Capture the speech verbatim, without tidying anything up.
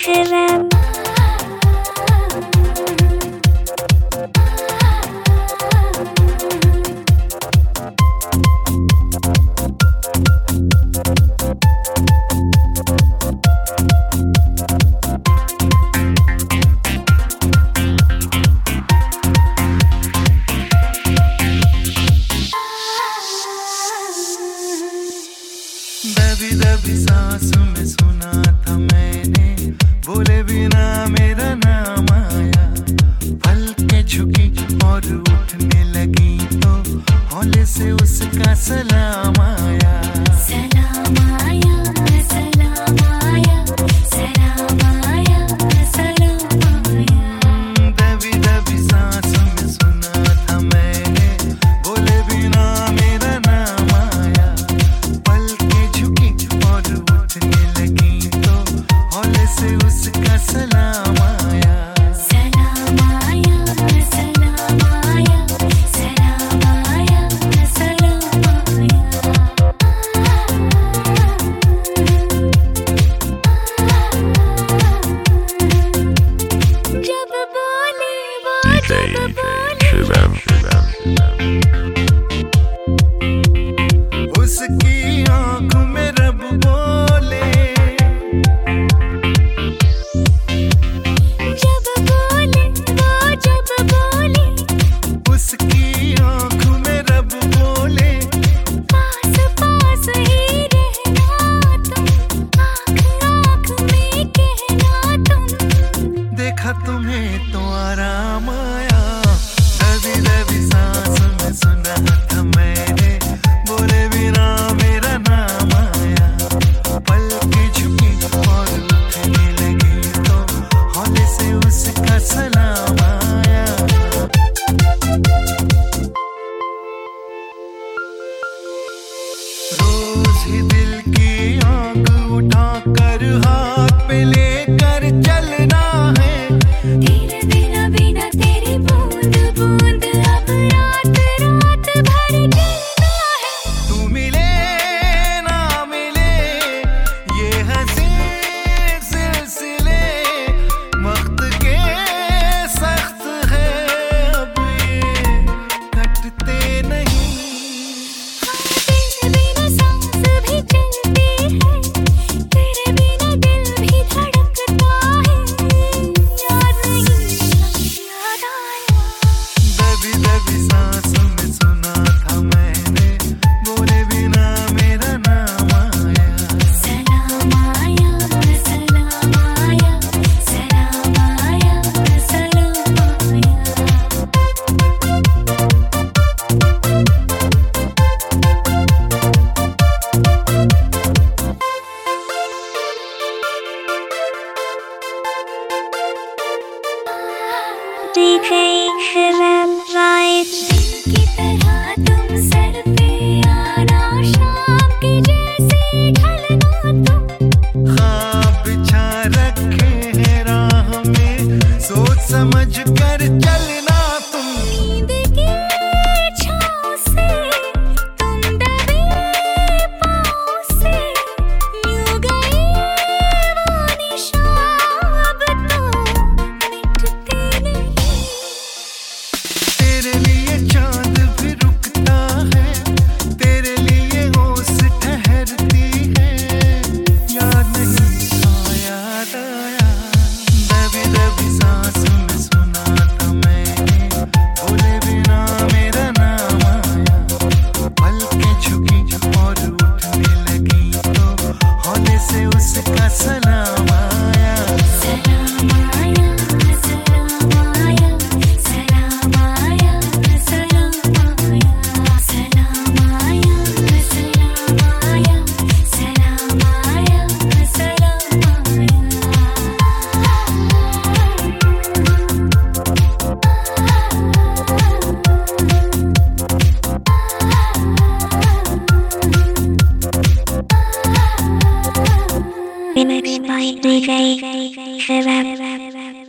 Shivam. दबी दबी सांसों में सुना था मैंने, बोले बिना मेरा नाम आया। पलकें झुकी और उठने लगी तो हौले से उसका सलाम आया। सलाम आया, सलाम आया, सलाम आया, सलाम आया। दबी दबी सांसों में सुना था मैंने, बोले बिना मेरा नाम आया। पलकें झुकी और उठने लगी तो हौले से उसका सलाम आया। सलाम आया, सलाम आया, सलाम आया, सलाम आया। जब बोले वो जब बोले उसकी आंखों में रब बोले, जब बोले वो जब बोले उसकी आंखों में रब बोले। पास पास ही रहना तुम, आँख आँख में कहना तुम। देखा तुम्हें तो आराम आया। दबी दबी सांसों में सुना था मैंने, बोले बिना मेरा नाम आया। पलकें झुकी और उठने लगी तो हौले से उसका सलाम आया। रोज ही दिल की आग उठा कर हाथ पे लेकर चलना है। तेरे बिना बिना तेरी बूंद बूंद अब रात रात भर जलना है। तू मिले ना मिले ये हंसी सिलसिले वक्त के सख्त है, अब ये कटते नहीं। तेरे बिना सांस भी चलती है, तेरे बिना दिल भी धड़कता है। याद नहीं याद आया। दबी दबी सांसों में सुना था मैंने, बोले बिना मेरा नाम आया। सलाम आया, सलाम आया, सलाम आया, सलाम आया। D J Shivam Live की तरह तुम सर पे आना, शाम के जैसे ढलना तुम। ख्वाब बिछा रखे हैं राह में, सोच समझ कर चलना तुम। नींद की छाँव से तुम दबे पाँव से, यूं गए वो निशान अब तो मिटते नहीं। तेरे लिए चांद भी रुकता है, तेरे लिए ओस ठहरती है। याद नहीं आया आया। दबी दबी सांसों में सुना था मैंने, बोले बिना मेरा नाम आया। पलकें झुकी और उठने लगी तो हौले से उसका सलाम आया। सलाम आया, सलाम आया, सलाम आया, सलाम आया। सलाम आया, सलाम आया, सलाम आया, सलाम आया। Remixed by D J Shivam.